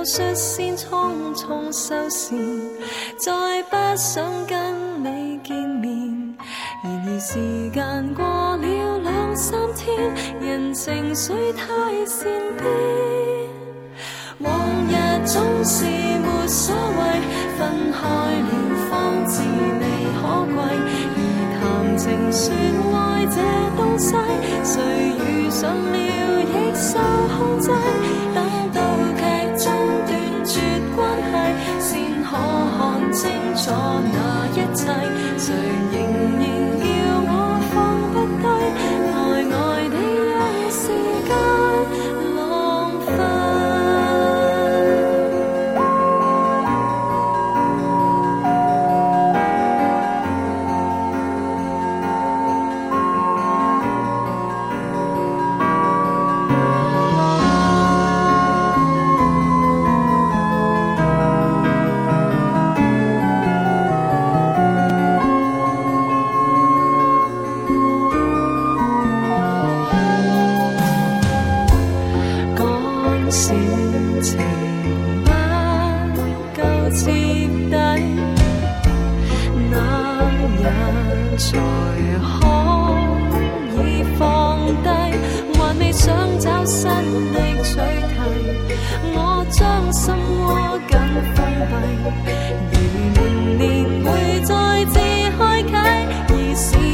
率先匆匆收線，再不想跟你見面。然而時間過了兩三天，人情緒太善變。往日總是沒所謂，分開了方知你可貴。而談情說愛這東西，誰遇上了亦受控制。等到劇中斷絕關係，先可看清楚那一切。誰仍然叫我放不低，呆呆地讓時間浪費。如年年會再次開啟，而是